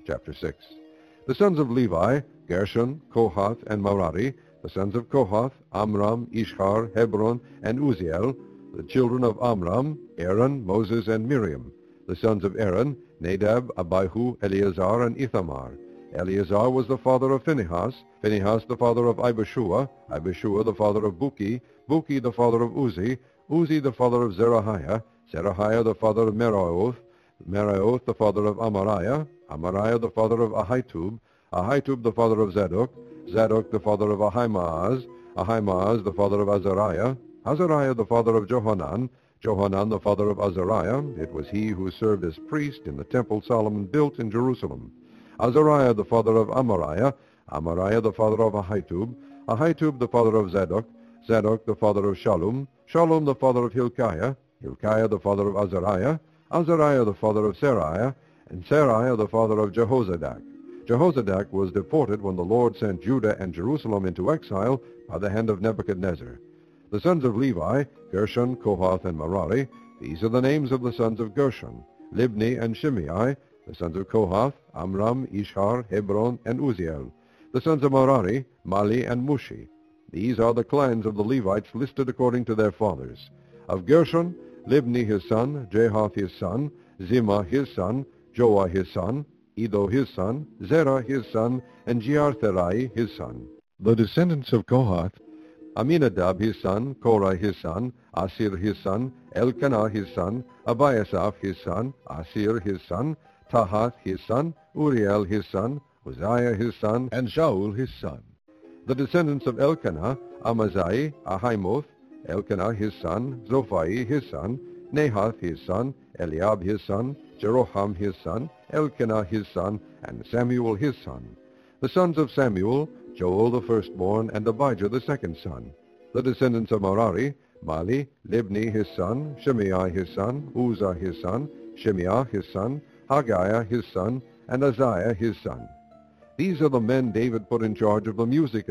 Chapter 6. The sons of Levi, Gershon, Kohath, and Merari. The sons of Kohath, Amram, Ishhar, Hebron, and Uzziel. The children of Amram, Aaron, Moses, and Miriam. The sons of Aaron, Nadab, Abihu, Eleazar, and Ithamar. Eleazar was the father of Phinehas, Phinehas the father of Abishua, Abishua the father of Buki, Buki the father of Uzi, Uzi the father of Zerahiah, Zerahiah the father of Meraioth, Meraioth the father of Amariah, Amariah the father of Ahitub, Ahitub the father of Zadok, Zadok the father of Ahimaaz, Ahimaaz the father of Azariah, Azariah the father of Johanan, Johanan the father of Azariah. It was he who served as priest in the temple Solomon built in Jerusalem. Azariah the father of Amariah, Amariah the father of Ahitub, Ahitub the father of Zadok, Zadok the father of Shallum, Shallum the father of Hilkiah, Hilkiah the father of Azariah, Azariah the father of Seraiah, and Seraiah the father of Jehozadak. Jehozadak was deported when the Lord sent Judah and Jerusalem into exile by the hand of Nebuchadnezzar. The sons of Levi, Gershon, Kohath, and Merari. These are the names of the sons of Gershon, Libni and Shimei. The sons of Kohath, Amram, Ishhar, Hebron, and Uzziel. The sons of Merari, Mali and Mushi. These are the clans of the Levites listed according to their fathers. Of Gershon, Libni his son, Jehath his son, Zimmah his son, Joah his son, Iddo his son, Zerah his son, and Jeartherai his son. The descendants of Kohath, Aminadab his son, Korah his son, Asir his son, Elkanah his son, Abiasaph his son, Asir his son, Tahath his son, Uriel his son, Uzziah his son, and Shaul his son. The descendants of Elkanah, Amaziah, Ahimoth, Elkanah his son, Zophai his son, Nahath his son, Eliab his son, Jeroham his son, Elkanah his son, and Samuel his son. The sons of Samuel, Joel the firstborn, and Abijah the second son. The descendants of Merari, Mali, Libni his son, Shimei his son, Uzzah his son, Shimeah his son, Haggiah his son, and Uzziah his son. These are the men David put in charge of the music